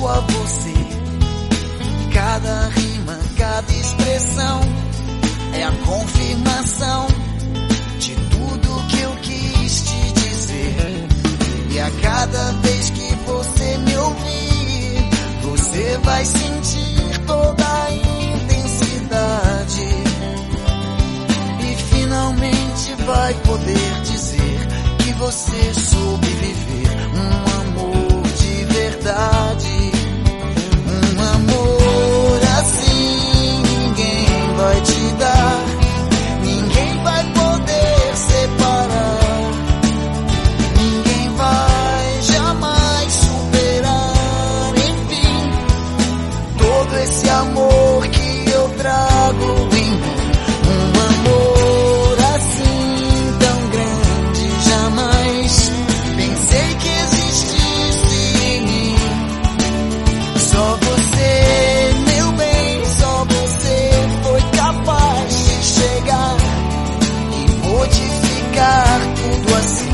devo a você. Cada rima, cada expressão é a confirmação de tudo que eu quis te dizer. E a cada vez que você me ouvir, você vai sentir toda a intensidade e finalmente vai poder dizer que você soube viver um amor de verdade. Um amor assim ninguém vai te dar, ninguém vai poder separar, ninguém vai jamais superar. Enfim, todo esse amor que eu trago em mim, um amor assim tão grande, jamais pensei que existisse em mim. Só você, meu bem, só você foi capaz de chegar e modificar tudo assim.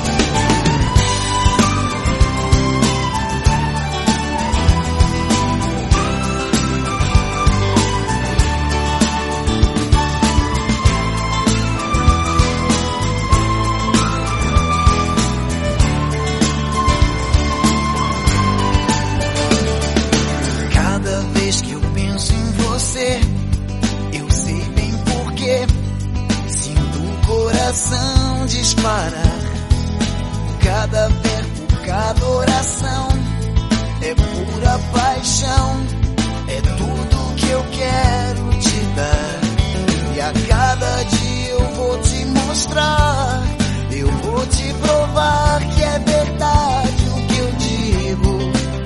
Cada vez que eu penso em você, eu sei bem porquê. Sinto o coração disparar. Cada verbo, cada oração é pura paixão. É tudo que eu quero te dar. E a cada dia eu vou te mostrar, eu vou te provar que é verdade o que eu digo.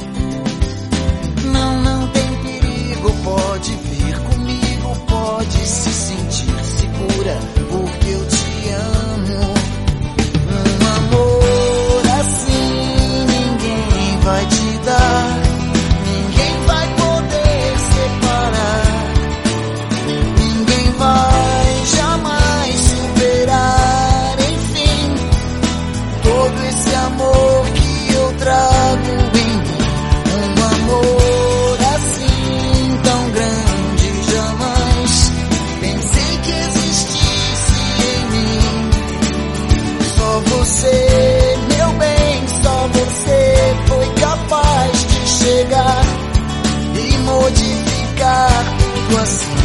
Não tem perigo, pode vir comigo, pode se sentir segura, porque eu te amo. Um amor assim ninguém vai te dar, ninguém vai poder separar, ninguém vai jamais superar. Enfim, todo esse amor que eu trago em mim, um amor assim tão grande, jamais pensei que existisse em mim. Só você, meu bem, só você foi capaz de chegar e modificar tudo assim.